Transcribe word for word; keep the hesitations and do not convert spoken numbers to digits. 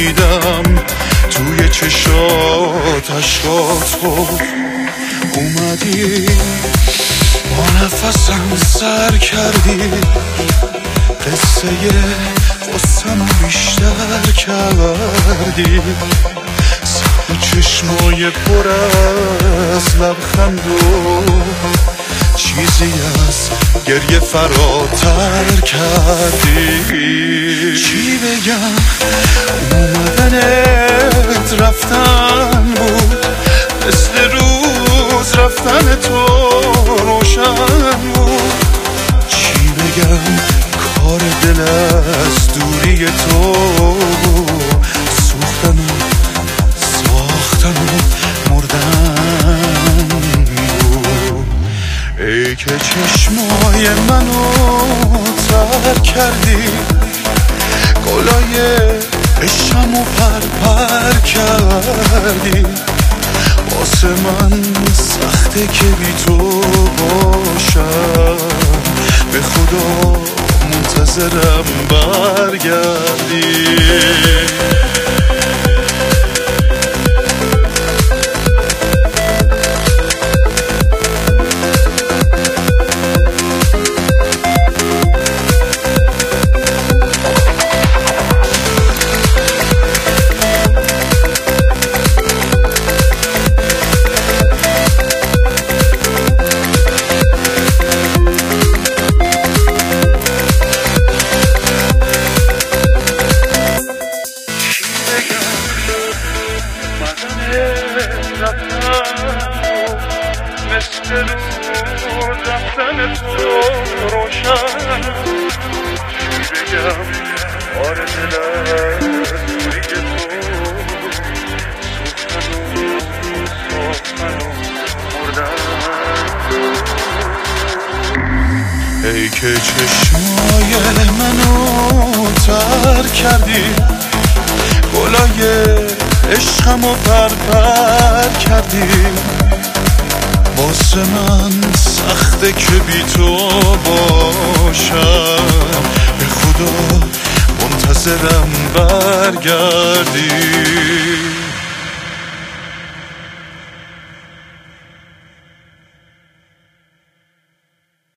دیدم توی چشات عشقاتو اومدی با نفسم سر کردی قصه قصه‌مو بیشتر کردی سبک چشمای پر از لبخند و چیزی از گریه فراتر کردی چی بگم اومدنت رفتن بود مثل روز رفتن تو روشن بود چی بگم کار دل از دوری تو سوختن و ساختن و مردن بود ای که چشمای منو تر کردی گلای عشقمو پر پر کردی واسه من سخته که بی تو باشم به خدا منتظرم برگردی مثل روز رفتن تو روشن چی بگم آره دلم دوری تو سوختن و ساختن و مردن ای که چشمای منو تر کردی گلای عشقمو پر پر کردی واسه من سخته که بی تو باشم به خدا منتظرم برگردی